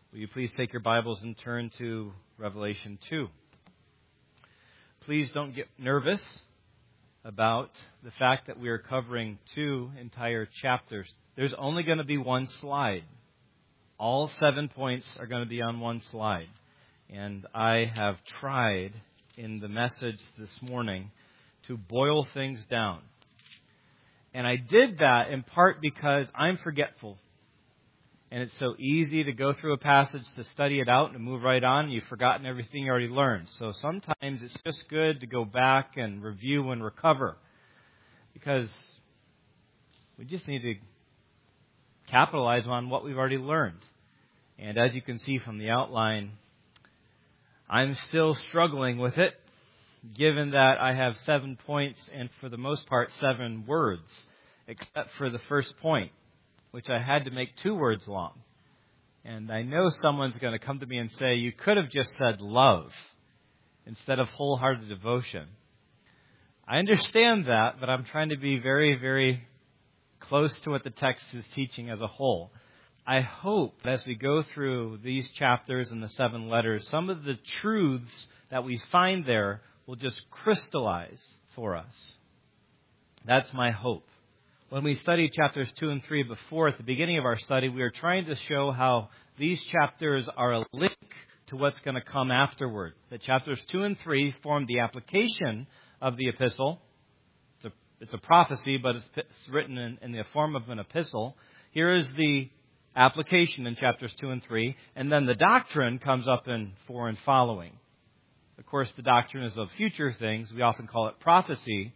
Will you please take your Bibles and turn to Revelation 2? Please don't get nervous about the fact that we are covering 2 entire chapters. There's only going to be one slide. All 7 points are going to be on one slide. And I have tried in the message this morning to boil things down. And I did that in part because I'm forgetful. And it's so easy to go through a passage to study it out and to move right on, and you've forgotten everything you already learned. So sometimes it's just good to go back and review and recover, because we just need to capitalize on what we've already learned. And as you can see from the outline, I'm still struggling with it, given that I have 7 points and for the most part 7 words, except for the first point, which I had to make 2 words long. And I know someone's going to come to me and say, you could have just said love instead of wholehearted devotion. I understand that, but I'm trying to be very, very close to what the text is teaching as a whole. I hope as we go through these chapters and the 7 letters, some of the truths that we find there will just crystallize for us. That's my hope. When we studied chapters 2 and 3 before, at the beginning of our study, we were trying to show how these chapters are a link to what's going to come afterward. That chapters 2 and 3 form the application of the epistle. It's a prophecy, but it's written in the form of an epistle. Here is the application in chapters 2 and 3, and then the doctrine comes up in 4 and following. Of course, the doctrine is of future things. We often call it prophecy.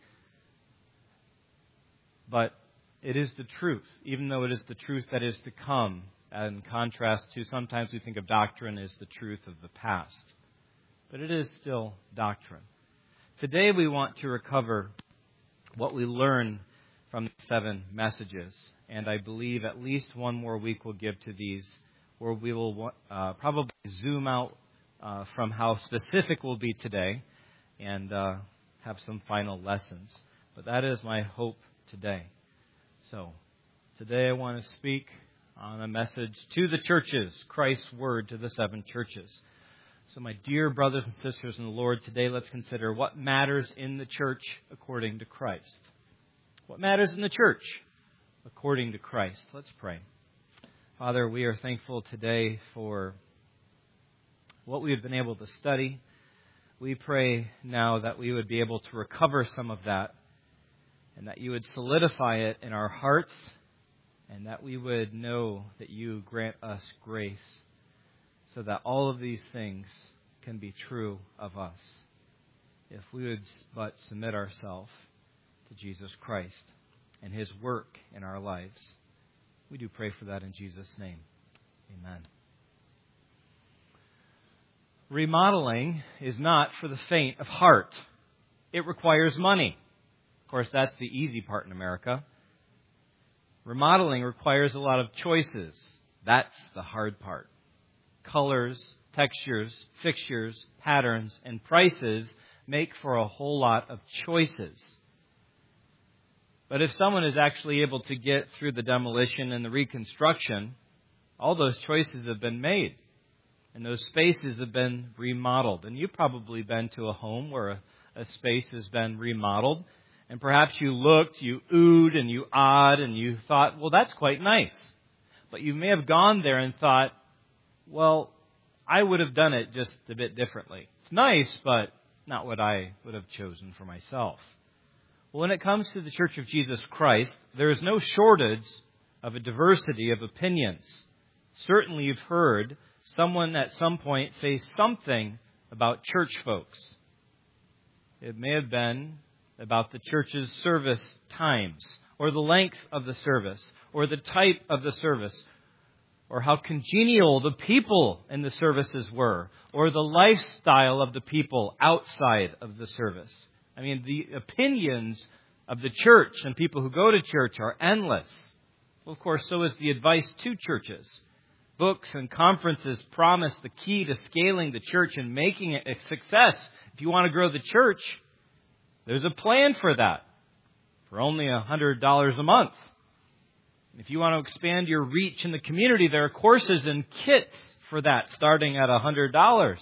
But it is the truth, even though it is the truth that is to come, in contrast to sometimes we think of doctrine as the truth of the past. But it is still doctrine. Today we want to recover what we learn from the 7 messages. And I believe at least one more week we'll give to these, where we will probably zoom out from how specific we'll be today and have some final lessons. But that is my hope today. So, today I want to speak on a message to the churches, Christ's word to the 7 churches. So, my dear brothers and sisters in the Lord, today let's consider what matters in the church according to Christ. What matters in the church according to Christ? Let's pray. Father, we are thankful today for what we have been able to study. We pray now that we would be able to recover some of that, and that you would solidify it in our hearts, and that we would know that you grant us grace so that all of these things can be true of us if we would but submit ourselves to Jesus Christ and His work in our lives. We do pray for that in Jesus' name. Amen. Remodeling is not for the faint of heart. It requires money. Of course, that's the easy part in America. Remodeling requires a lot of choices. That's the hard part. Colors, textures, fixtures, patterns, and prices make for a whole lot of choices. But if someone is actually able to get through the demolition and the reconstruction, all those choices have been made. And those spaces have been remodeled. And you've probably been to a home where a space has been remodeled. And perhaps you looked, you oohed and you awed, and you thought, well, that's quite nice. But you may have gone there and thought, well, I would have done it just a bit differently. It's nice, but not what I would have chosen for myself. Well, when it comes to the Church of Jesus Christ, there is no shortage of a diversity of opinions. Certainly you've heard someone at some point say something about church folks. It may have been about the church's service times, or the length of the service, or the type of the service, or how congenial the people in the services were, or the lifestyle of the people outside of the service. I mean, the opinions of the church and people who go to church are endless. Well, of course, so is the advice to churches. Books and conferences promise the key to scaling the church and making it a success. If you want to grow the church, there's a plan for that for only $100 a month. If you want to expand your reach in the community, there are courses and kits for that, starting at $100.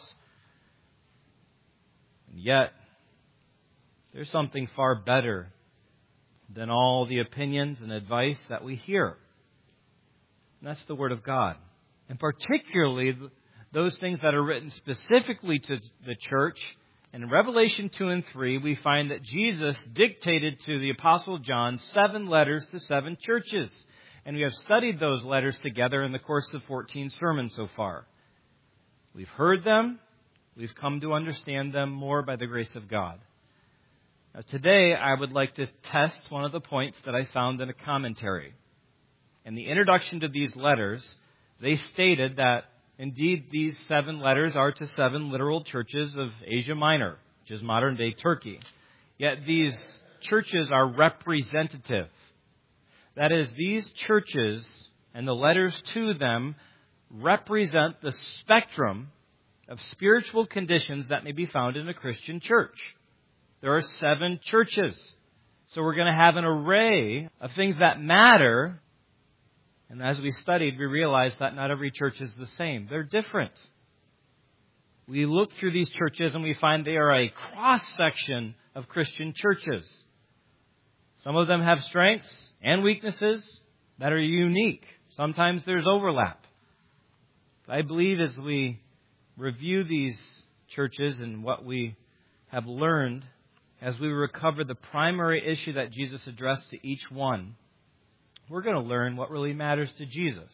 And yet, there's something far better than all the opinions and advice that we hear. And that's the Word of God. And particularly those things that are written specifically to the church. And in Revelation 2 and 3, we find that Jesus dictated to the Apostle John 7 letters to 7 churches. And we have studied those letters together in the course of 14 sermons so far. We've heard them. We've come to understand them more by the grace of God. Now, today, I would like to test one of the points that I found in a commentary. In the introduction to these letters, they stated that, indeed, these 7 letters are to 7 literal churches of Asia Minor, which is modern-day Turkey. Yet these churches are representative. That is, these churches and the letters to them represent the spectrum of spiritual conditions that may be found in a Christian church. There are 7 churches. So we're going to have an array of things that matter. And as we studied, we realized that not every church is the same. They're different. We look through these churches and we find they are a cross-section of Christian churches. Some of them have strengths and weaknesses that are unique. Sometimes there's overlap. But I believe as we review these churches and what we have learned, as we recover the primary issue that Jesus addressed to each one, we're going to learn what really matters to Jesus.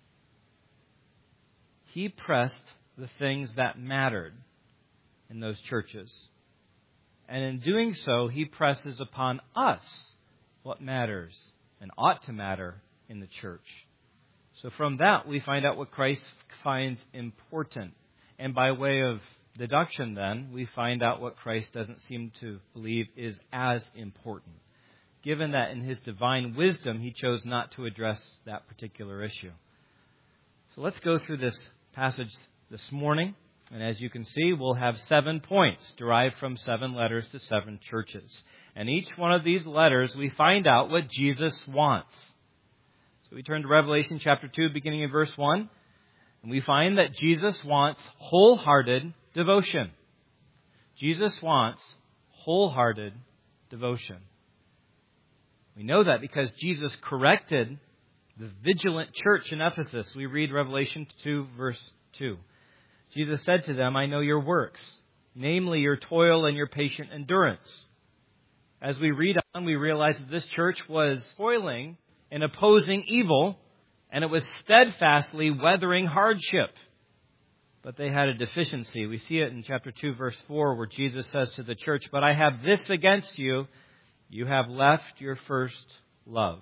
He pressed the things that mattered in those churches. And in doing so, He presses upon us what matters and ought to matter in the church. So from that, we find out what Christ finds important. And by way of deduction, then, we find out what Christ doesn't seem to believe is as important, given that in His divine wisdom, He chose not to address that particular issue. So let's go through this passage this morning. And as you can see, we'll have 7 points derived from 7 letters to 7 churches. And each one of these letters, we find out what Jesus wants. So we turn to Revelation chapter 2, beginning in verse 1. And we find that Jesus wants wholehearted devotion. Jesus wants wholehearted devotion. We know that because Jesus corrected the vigilant church in Ephesus. We read Revelation 2, verse 2. Jesus said to them, I know your works, namely your toil and your patient endurance. As we read on, we realize that this church was toiling and opposing evil, and it was steadfastly weathering hardship. But they had a deficiency. We see it in chapter 2, verse 4, where Jesus says to the church, but I have this against you, you have left your first love.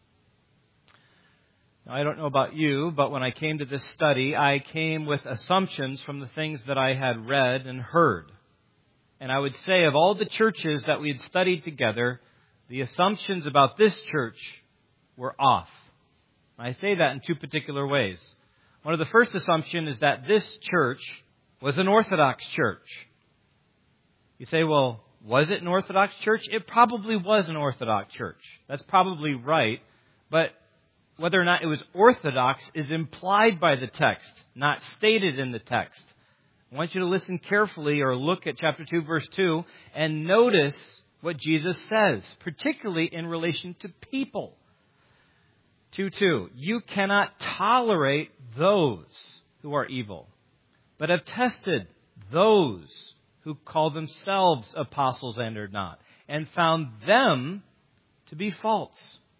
Now, I don't know about you, but when I came to this study, I came with assumptions from the things that I had read and heard. And I would say of all the churches that we had studied together, the assumptions about this church were off. I say that in 2 particular ways. One of the first assumptions is that this church was an Orthodox church. You say, well, was it an Orthodox church? It probably was an Orthodox church. That's probably right. But whether or not it was Orthodox is implied by the text, not stated in the text. I want you to listen carefully or look at chapter 2, verse 2, and notice what Jesus says, particularly in relation to people. 2:2, you cannot tolerate those who are evil, but have tested those who call themselves apostles and are not, and found them to be false.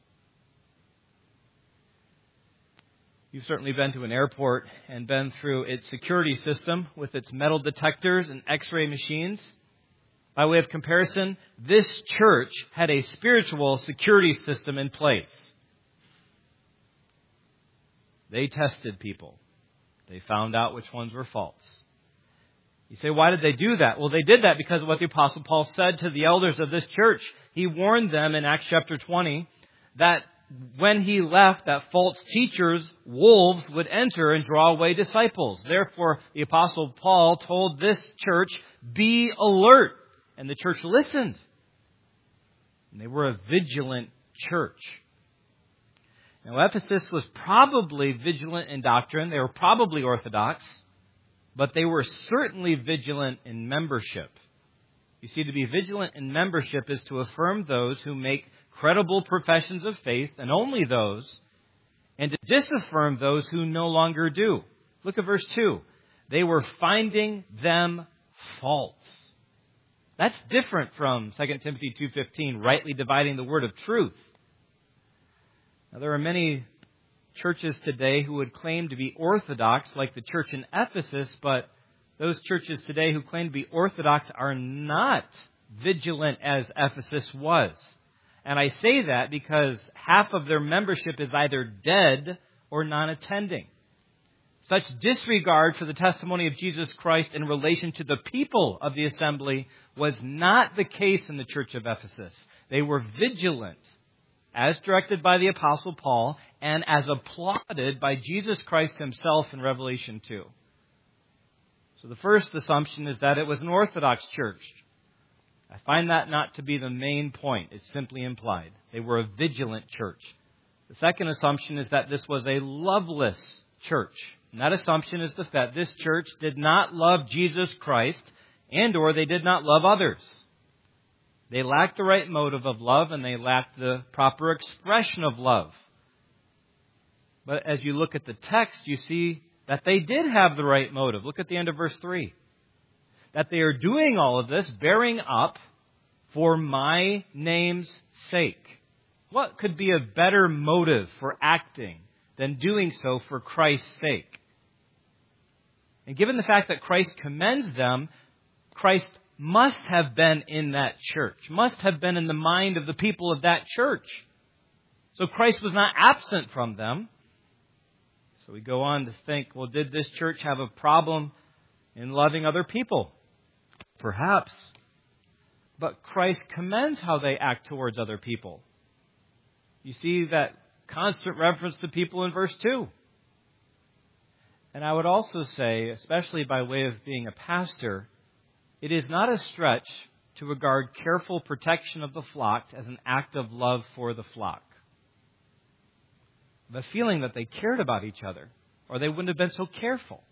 You've certainly been to an airport and been through its security system with its metal detectors and x-ray machines. By way of comparison, this church had a spiritual security system in place. They tested people. They found out which ones were false. You say, why did they do that? Well, they did that because of what the Apostle Paul said to the elders of this church. He warned them in Acts chapter 20 that when he left, that false teachers, wolves, would enter and draw away disciples. Therefore, the Apostle Paul told this church, be alert. And the church listened. And they were a vigilant church. Now, Ephesus was probably vigilant in doctrine. They were probably orthodox, but they were certainly vigilant in membership. You see, to be vigilant in membership is to affirm those who make credible professions of faith, and only those, and to disaffirm those who no longer do. Look at verse 2. They were finding them faults. That's different from 2 Timothy 2:15, rightly dividing the word of truth. Now, there are many churches today who would claim to be orthodox, like the church in Ephesus, but those churches today who claim to be orthodox are not vigilant as Ephesus was. And I say that because half of their membership is either dead or non-attending. Such disregard for the testimony of Jesus Christ in relation to the people of the assembly was not the case in the church of Ephesus. They were vigilant, as directed by the Apostle Paul, and as applauded by Jesus Christ himself in Revelation 2. So the first assumption is that it was an Orthodox church. I find that not to be the main point. It's simply implied. They were a vigilant church. The second assumption is that this was a loveless church. And that assumption is that this church did not love Jesus Christ, and or they did not love others. They lacked the right motive of love, and they lacked the proper expression of love. But as you look at the text, you see that they did have the right motive. Look at the end of verse 3. That they are doing all of this, bearing up for my name's sake. What could be a better motive for acting than doing so for Christ's sake? And given the fact that Christ commends them, Christ must have been in that church, must have been in the mind of the people of that church. So Christ was not absent from them. So we go on to think, well, did this church have a problem in loving other people? Perhaps. But Christ commends how they act towards other people. You see that constant reference to people in verse 2. And I would also say, especially by way of being a pastor, it is not a stretch to regard careful protection of the flock as an act of love for the flock. The feeling that they cared about each other, or they wouldn't have been so careful.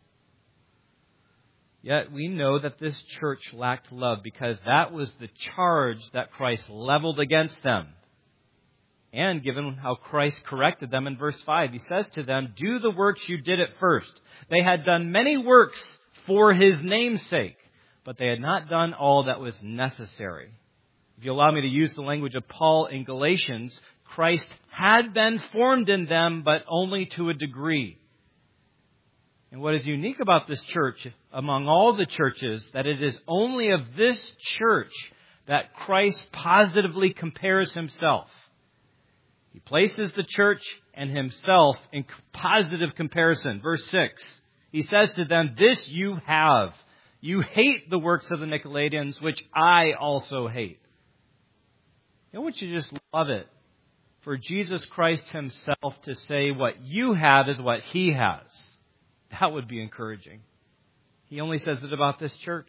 Yet we know that this church lacked love because that was the charge that Christ leveled against them. And given how Christ corrected them in verse 5, he says to them, do the works you did at first. They had done many works for his name's sake, but they had not done all that was necessary. If you allow me to use the language of Paul in Galatians, Christ had been formed in them, but only to a degree. And what is unique about this church, among all the churches, that it is only of this church that Christ positively compares himself. He places the church and himself in positive comparison. Verse 6, he says to them, this you have. You hate the works of the Nicolaitans, which I also hate. I want you to just love it for Jesus Christ himself to say what you have is what he has. That would be encouraging. He only says it about this church.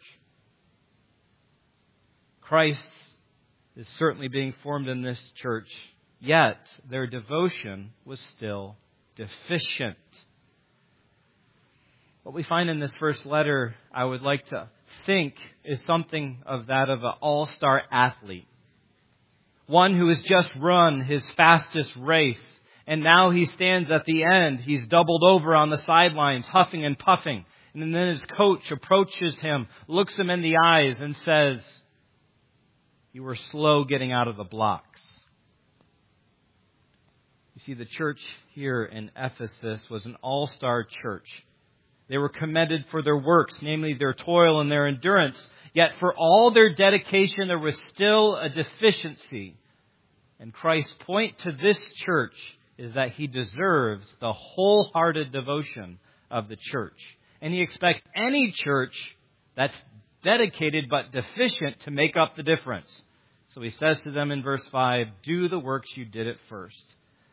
Christ is certainly being formed in this church, yet their devotion was still deficient. What we find in this first letter, I would like to think, is something of that of an all-star athlete. One who has just run his fastest race, and now he stands at the end. He's doubled over on the sidelines, huffing and puffing. And then his coach approaches him, looks him in the eyes, and says, you were slow getting out of the blocks. You see, the church here in Ephesus was an all-star church. They were commended for their works, namely their toil and their endurance. Yet for all their dedication, there was still a deficiency. And Christ's point to this church is that he deserves the wholehearted devotion of the church. And he expects any church that's dedicated but deficient to make up the difference. So he says to them in verse 5, do the works you did at first.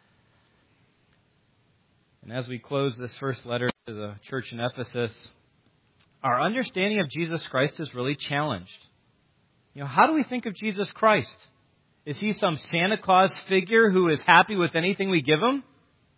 And as we close this first letter to the church in Ephesus, our understanding of Jesus Christ is really challenged. How do we think of Jesus Christ? Is he some Santa Claus figure who is happy with anything we give him?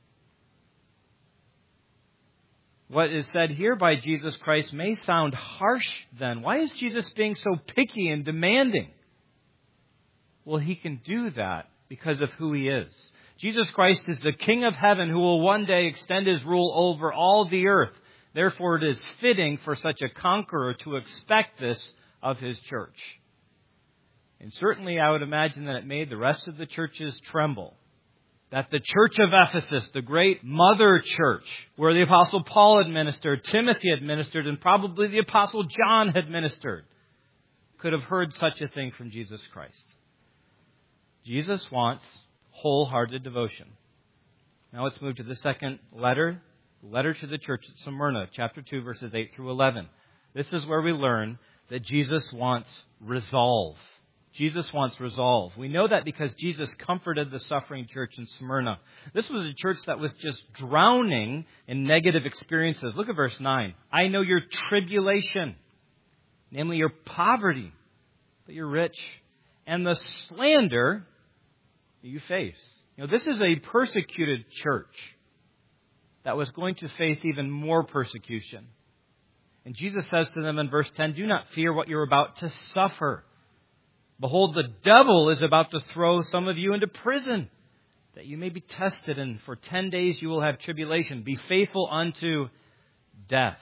What is said here by Jesus Christ may sound harsh then. Why is Jesus being so picky and demanding? Well, He can do that because of who He is. Jesus Christ is the King of heaven who will one day extend His rule over all the earth. Therefore, it is fitting for such a conqueror to expect this of His church. And certainly I would imagine that it made the rest of the churches tremble. That the church of Ephesus, the great mother church, where the Apostle Paul had ministered, Timothy had ministered, and probably the Apostle John had ministered, could have heard such a thing from Jesus Christ. Jesus wants wholehearted devotion. Now let's move to the second letter, the letter to the church at Smyrna, chapter 2, verses 8 through 11. This is where we learn that Jesus wants resolve. Jesus wants resolve. We know that because Jesus comforted the suffering church in Smyrna. This was a church that was just drowning in negative experiences. Look at verse 9. I know your tribulation, namely your poverty, but you're rich, and the slander that you face. You know, this is a persecuted church that was going to face even more persecution. And Jesus says to them in verse 10, do not fear what you're about to suffer. Behold, the devil is about to throw some of you into prison, that you may be tested, and for 10 days you will have tribulation. Be faithful unto death.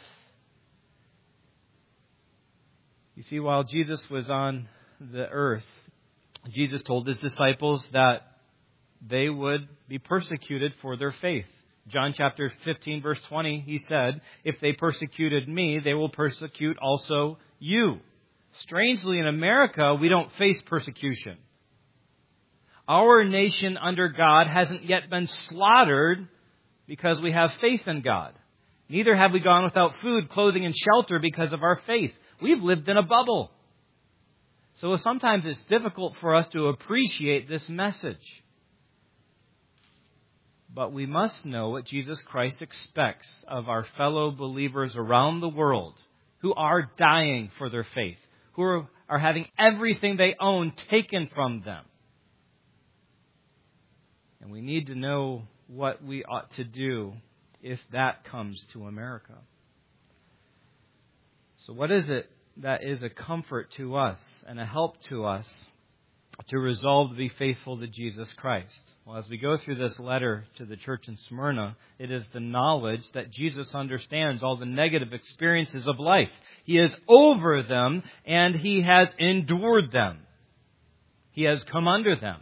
You see, while Jesus was on the earth, Jesus told His disciples that they would be persecuted for their faith. John chapter 15, verse 20, He said, if they persecuted me, they will persecute also you. Strangely, in America, we don't face persecution. Our nation under God hasn't yet been slaughtered because we have faith in God. Neither have we gone without food, clothing, and shelter because of our faith. We've lived in a bubble. So sometimes it's difficult for us to appreciate this message. But we must know what Jesus Christ expects of our fellow believers around the world who are dying for their faith, who are having everything they own taken from them. And we need to know what we ought to do if that comes to America. So what is it that is a comfort to us and a help to us to resolve to be faithful to Jesus Christ? Well, as we go through this letter to the church in Smyrna, it is the knowledge that Jesus understands all the negative experiences of life. He is over them and He has endured them. He has come under them.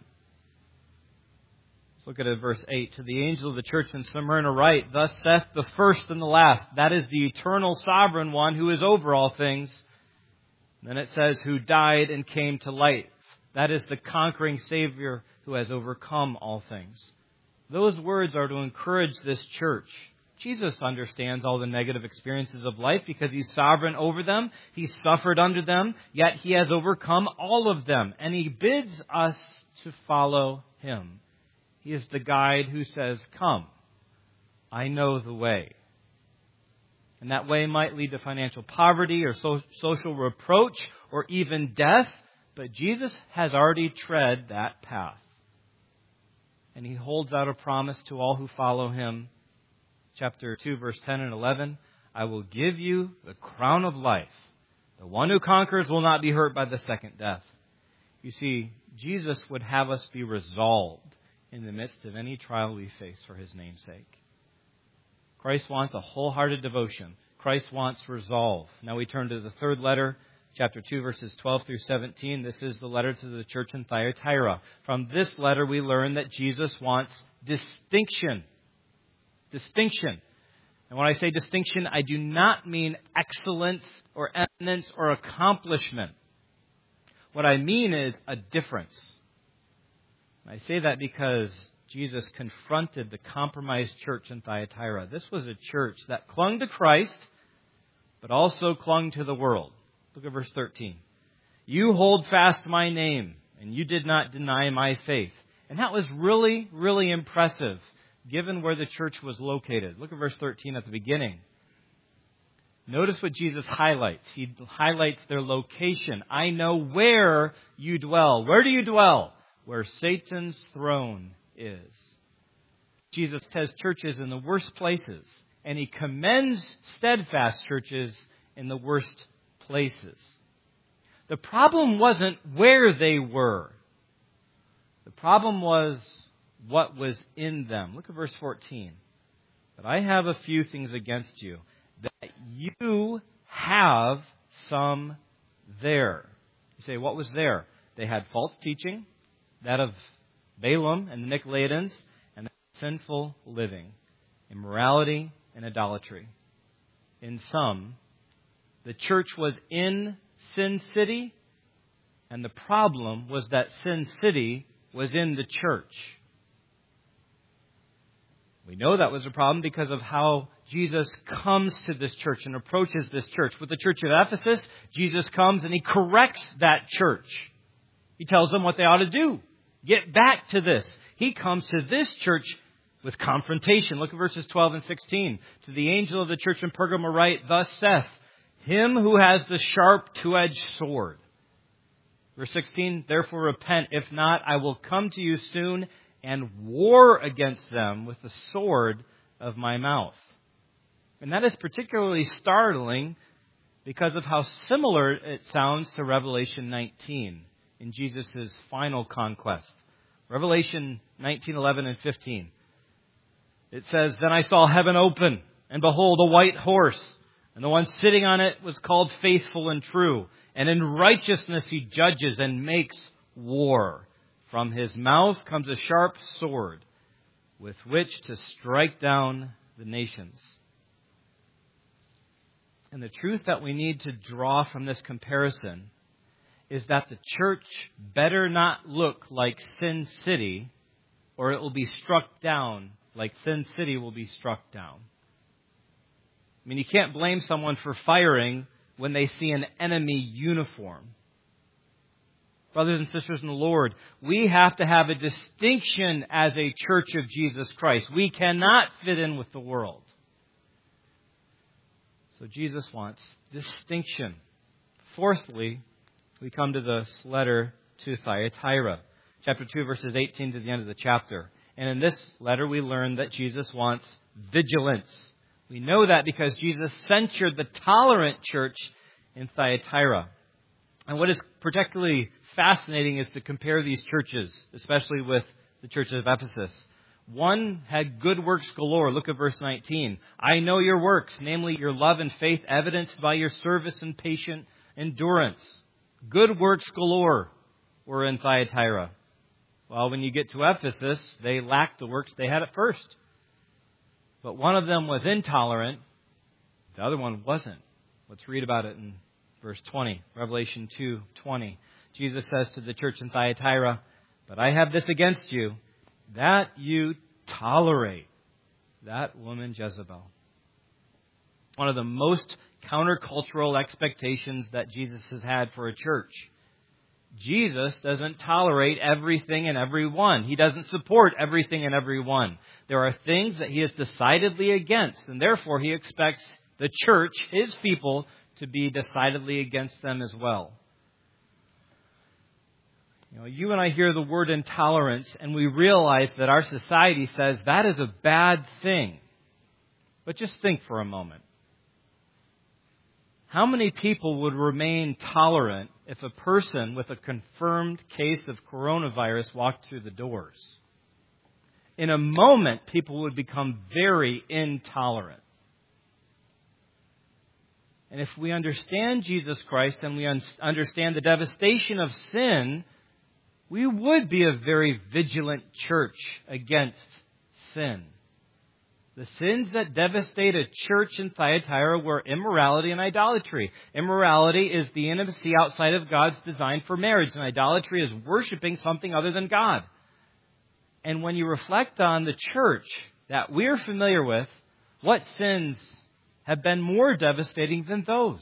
Let's look at it, verse 8. To the angel of the church in Smyrna write, thus saith the first and the last, that is the eternal sovereign one who is over all things. Then it says, who died and came to light. That is the conquering Savior who has overcome all things. Those words are to encourage this church. Jesus understands all the negative experiences of life because He's sovereign over them. He suffered under them, yet He has overcome all of them. And He bids us to follow Him. He is the guide who says, come, I know the way. And that way might lead to financial poverty or social reproach or even death. But Jesus has already tread that path. And He holds out a promise to all who follow Him. Chapter 2, verse 10 and 11. I will give you the crown of life. The one who conquers will not be hurt by the second death. You see, Jesus would have us be resolved in the midst of any trial we face for His name's sake. Christ wants a wholehearted devotion. Christ wants resolve. Now we turn to the third letter. Chapter 2, verses 12 through 17. This is the letter to the church in Thyatira. From this letter, we learn that Jesus wants distinction. Distinction. And when I say distinction, I do not mean excellence or eminence or accomplishment. What I mean is a difference. And I say that because Jesus confronted the compromised church in Thyatira. This was a church that clung to Christ, but also clung to the world. Look at verse 13. You hold fast my name, and you did not deny my faith. And that was really, really impressive, given where the church was located. Look at verse 13 at the beginning. Notice what Jesus highlights. He highlights their location. I know where you dwell. Where do you dwell? Where Satan's throne is. Jesus has churches in the worst places. and he commends steadfast churches in the worst places. The problem wasn't where they were. The problem was what was in them. Look at verse 14. But I have a few things against you, that you have some there. You say, what was there? They had false teaching, that of Balaam and the Nicolaitans, and sinful living, immorality and idolatry. In sum, the church was in Sin City, and the problem was that Sin City was in the church. We know that was a problem because of how Jesus comes to this church and approaches this church. With the church of Ephesus, Jesus comes and he corrects that church. He tells them what they ought to do. Get back to this. He comes to this church with confrontation. Look at verses 12 and 16. To the angel of the church in Pergamum write, thus saith him who has the sharp two-edged sword. Verse 16, therefore repent. If not, I will come to you soon and war against them with the sword of my mouth. And that is particularly startling because of how similar it sounds to Revelation 19 in Jesus' final conquest. Revelation 19, 11, and 15. It says, then I saw heaven open, and behold, a white horse, and the one sitting on it was called Faithful and True, and in righteousness he judges and makes war. From his mouth comes a sharp sword with which to strike down the nations. And the truth that we need to draw from this comparison is that the church better not look like Sin City, or it will be struck down like Sin City will be struck down. I mean, you can't blame someone for firing when they see an enemy uniform. Brothers and sisters in the Lord, we have to have a distinction as a church of Jesus Christ. We cannot fit in with the world. So Jesus wants distinction. Fourthly, we come to this letter to Thyatira, chapter 2, verses 18 to the end of the chapter. And in this letter, we learn that Jesus wants vigilance. We know that because Jesus censured the tolerant church in Thyatira. And what is particularly fascinating is to compare these churches, especially with the church of Ephesus. One had good works galore. Look at verse 19. I know your works, namely your love and faith, evidenced by your service and patient endurance. Good works galore were in Thyatira. Well, when you get to Ephesus, they lacked the works they had at first. But one of them was intolerant. The other one wasn't. Let's read about it in verse 20, Revelation 2:20. Jesus says to the church in Thyatira, but I have this against you, that you tolerate that woman Jezebel. One of the most countercultural expectations that Jesus has had for a church. Jesus doesn't tolerate everything and everyone. He doesn't support everything and everyone. There are things that he is decidedly against, and therefore he expects the church, his people, to be decidedly against them as well. You and I hear the word intolerance, and we realize that our society says that is a bad thing. But just think for a moment. How many people would remain tolerant if a person with a confirmed case of coronavirus walked through the doors? In a moment, people would become very intolerant. And if we understand Jesus Christ and we understand the devastation of sin, we would be a very vigilant church against sin. The sins that devastate a church in Thyatira were immorality and idolatry. Immorality is the intimacy outside of God's design for marriage, and idolatry is worshiping something other than God. And when you reflect on the church that we're familiar with, what sins have been more devastating than those?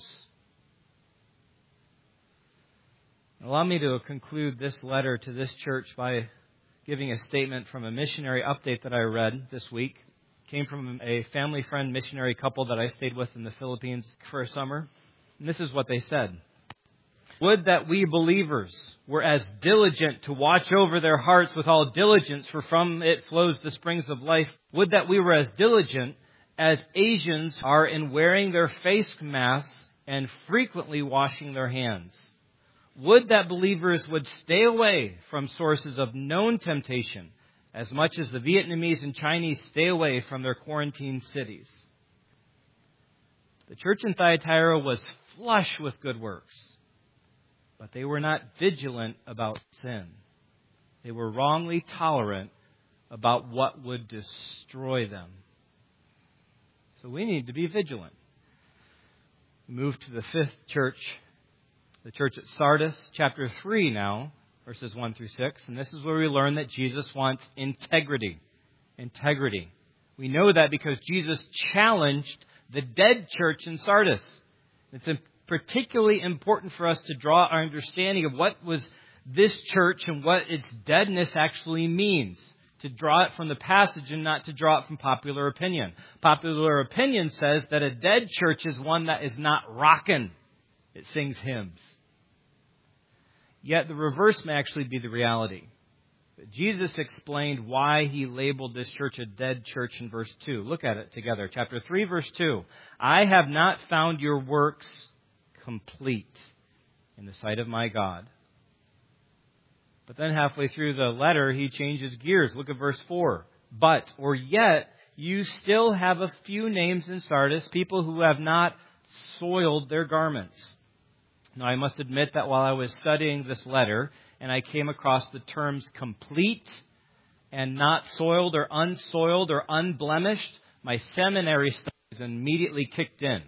Allow me to conclude this letter to this church by giving a statement from a missionary update that I read this week. It came from a family friend missionary couple that I stayed with in the Philippines for a summer. And this is what they said. Would that we believers were as diligent to watch over their hearts with all diligence, for from it flows the springs of life. Would that we were as diligent as Asians are in wearing their face masks and frequently washing their hands. Would that believers would stay away from sources of known temptation as much as the Vietnamese and Chinese stay away from their quarantined cities. The church in Thyatira was flush with good works, but they were not vigilant about sin. They were wrongly tolerant about what would destroy them. So we need to be vigilant. We move to the fifth church, the church at Sardis, chapter 3 now, verses 1 through 6. And this is where we learn that Jesus wants integrity. Integrity. We know that because Jesus challenged the dead church in Sardis. It's particularly important for us to draw our understanding of what was this church and what its deadness actually means. To draw it from the passage and not to draw it from popular opinion. Popular opinion says that a dead church is one that is not rockin'. It sings hymns. Yet the reverse may actually be the reality. Jesus explained why he labeled this church a dead church in verse 2. Look at it together. Chapter 3, verse 2. I have not found your works complete in the sight of my God. But then halfway through the letter, he changes gears. Look at verse 4. But, or yet, you still have a few names in Sardis, people who have not soiled their garments. Now, I must admit that while I was studying this letter, and I came across the terms complete and not soiled or unblemished, my seminary studies immediately kicked in.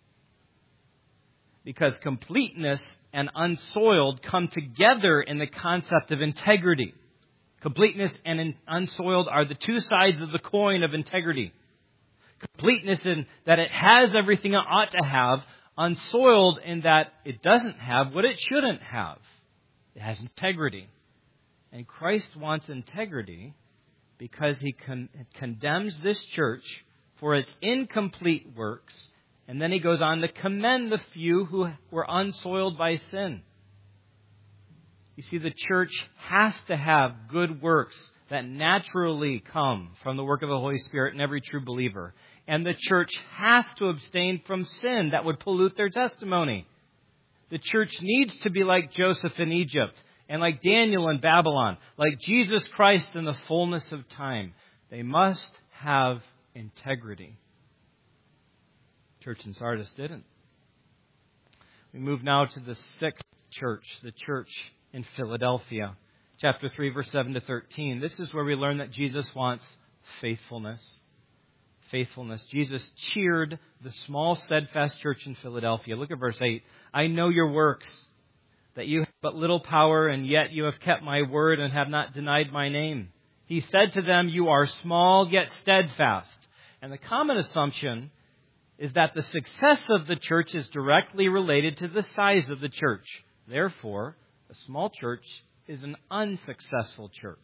Because completeness and unsoiled come together in the concept of integrity. Completeness and unsoiled are the two sides of the coin of integrity. Completeness in that it has everything it ought to have. Unsoiled in that it doesn't have what it shouldn't have. It has integrity. And Christ wants integrity because he condemns this church for its incomplete works. And then he goes on to commend the few who were unsoiled by sin. You see, the church has to have good works that naturally come from the work of the Holy Spirit in every true believer. And the church has to abstain from sin that would pollute their testimony. The church needs to be like Joseph in Egypt and like Daniel in Babylon, like Jesus Christ in the fullness of time. They must have integrity. Church in Sardis didn't. We move now to the sixth church, the church in Philadelphia. Chapter 3, verse 7 to 13. This is where we learn that Jesus wants faithfulness. Faithfulness. Jesus cheered the small, steadfast church in Philadelphia. Look at verse 8. I know your works, that you have but little power, and yet you have kept my word and have not denied my name. He said to them, you are small, yet steadfast. And the common assumption is that the success of the church is directly related to the size of the church. Therefore, a small church is an unsuccessful church.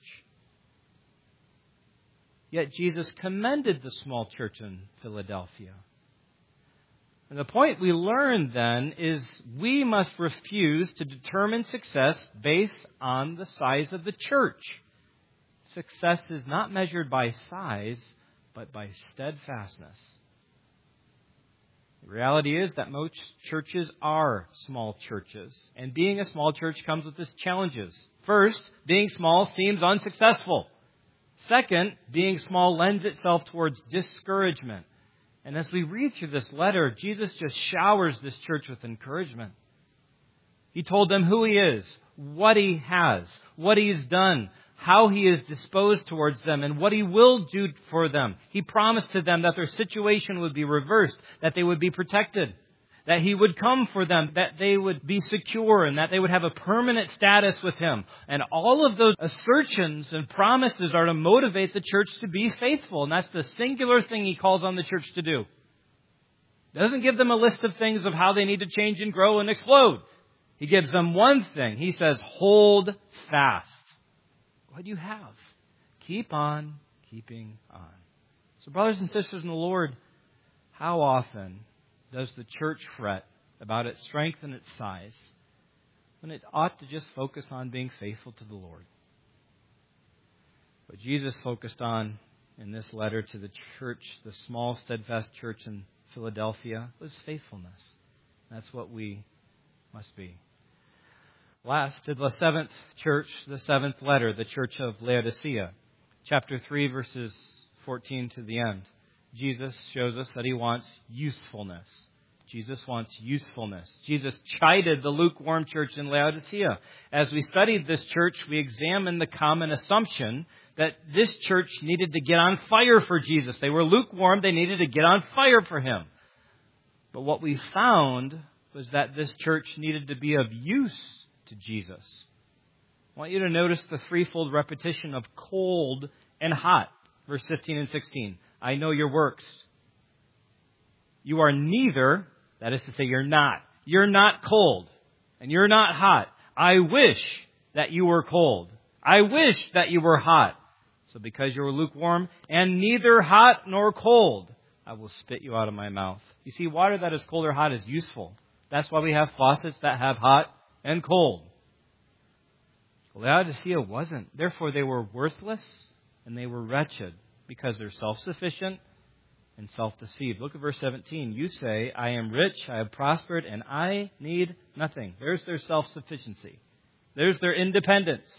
Yet Jesus commended the small church in Philadelphia. And the point we learn then is we must refuse to determine success based on the size of the church. Success is not measured by size, but by steadfastness. The reality is that most churches are small churches. And being a small church comes with its challenges. First, being small seems unsuccessful. Second, being small lends itself towards discouragement. And as we read through this letter, Jesus just showers this church with encouragement. He told them who He is, what He has, what He's done, how He is disposed towards them, and what He will do for them. He promised to them that their situation would be reversed, that they would be protected, that He would come for them, that they would be secure, and that they would have a permanent status with Him. And all of those assertions and promises are to motivate the church to be faithful. And that's the singular thing He calls on the church to do. He doesn't give them a list of things of how they need to change and grow and explode. He gives them one thing. He says, hold fast. What do you have? Keep on keeping on. So brothers and sisters in the Lord, how often does the church fret about its strength and its size when it ought to just focus on being faithful to the Lord? What Jesus focused on in this letter to the church, the small, steadfast church in Philadelphia, was faithfulness. That's what we must be. Last, to the seventh church, the seventh letter, the church of Laodicea. Chapter 3, verses 14 to the end. Jesus shows us that He wants usefulness. Jesus wants usefulness. Jesus chided the lukewarm church in Laodicea. As we studied this church, we examined the common assumption that this church needed to get on fire for Jesus. They were lukewarm. They needed to get on fire for Him. But what we found was that this church needed to be of use to Jesus. I want you to notice the threefold repetition of cold and hot. Verse 15 and 16. I know your works. You are neither, that is to say, you're not. You're not cold and you're not hot. I wish that you were cold. I wish that you were hot. So because you were lukewarm and neither hot nor cold, I will spit you out of my mouth. You see, water that is cold or hot is useful. That's why we have faucets that have hot and cold. Laodicea wasn't. Therefore, they were worthless and they were wretched because they're self-sufficient and self-deceived. Look at verse 17. You say, I am rich, I have prospered, and I need nothing. There's their self-sufficiency. There's their independence.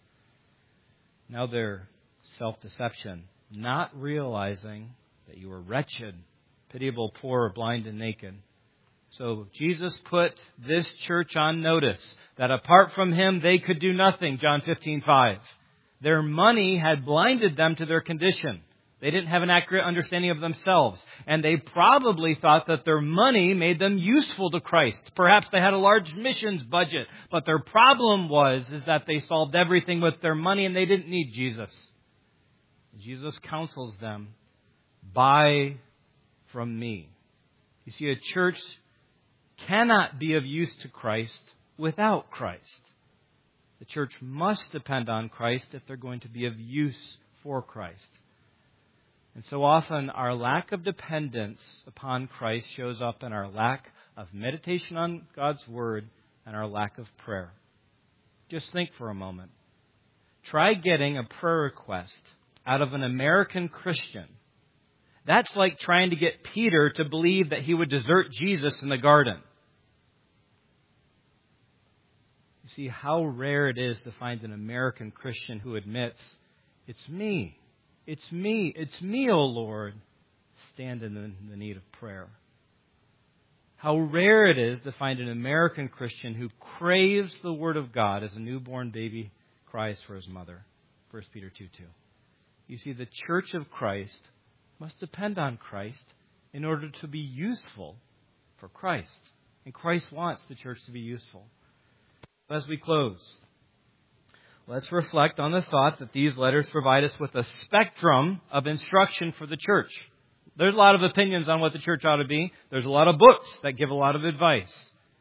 Now their self-deception, not realizing that you are wretched, pitiable, poor, blind, and naked. So Jesus put this church on notice that apart from Him, they could do nothing. John 15:5. Their money had blinded them to their condition. They didn't have an accurate understanding of themselves. And they probably thought that their money made them useful to Christ. Perhaps they had a large missions budget. But their problem is that they solved everything with their money and they didn't need Jesus. Jesus counsels them, buy from me. You see, a church cannot be of use to Christ without Christ. The church must depend on Christ if they're going to be of use for Christ. And so often our lack of dependence upon Christ shows up in our lack of meditation on God's Word and our lack of prayer. Just think for a moment. Try getting a prayer request out of an American Christian. That's like trying to get Peter to believe that he would desert Jesus in the garden. You see how rare it is to find an American Christian who admits, it's me. It's me. It's me, O Lord. Stand in the need of prayer. How rare it is to find an American Christian who craves the Word of God as a newborn baby cries for his mother. 1 Peter 2:2. You see, the church of Christ must depend on Christ in order to be useful for Christ. And Christ wants the church to be useful. As we close, let's reflect on the thought that these letters provide us with a spectrum of instruction for the church. There's a lot of opinions on what the church ought to be. There's a lot of books that give a lot of advice.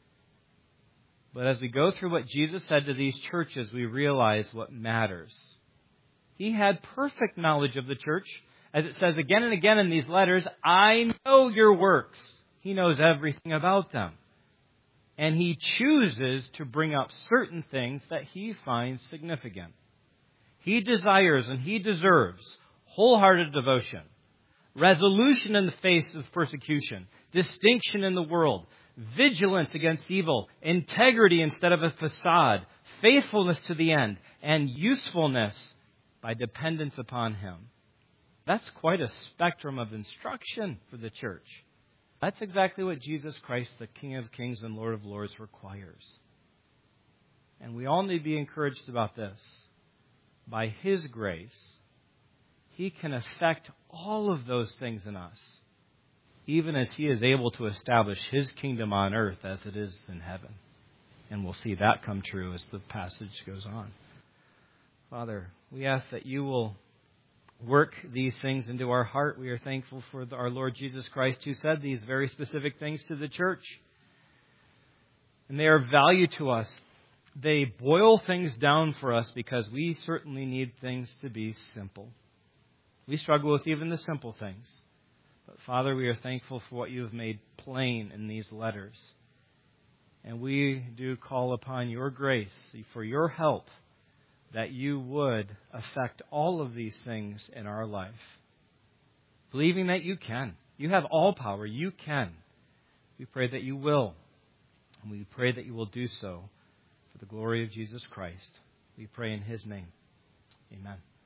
But as we go through what Jesus said to these churches, we realize what matters. He had perfect knowledge of the church. As it says again and again in these letters, I know your works. He knows everything about them. And He chooses to bring up certain things that He finds significant. He desires and He deserves wholehearted devotion, resolution in the face of persecution, distinction in the world, vigilance against evil, integrity instead of a facade, faithfulness to the end, and usefulness by dependence upon Him. That's quite a spectrum of instruction for the church. That's exactly what Jesus Christ, the King of Kings and Lord of Lords, requires. And we all need to be encouraged about this. By His grace, He can effect all of those things in us, even as He is able to establish His kingdom on earth as it is in heaven. And we'll see that come true as the passage goes on. Father, we ask that You will work these things into our heart. We are thankful for our Lord Jesus Christ who said these very specific things to the church. And they are of value to us. They boil things down for us because we certainly need things to be simple. We struggle with even the simple things. But Father, we are thankful for what You have made plain in these letters. And we do call upon Your grace, for Your help, that You would affect all of these things in our life. believing that you can. You have all power. You can. We pray that you will. And we pray that you will do so for the glory of Jesus Christ. We pray in His name. Amen.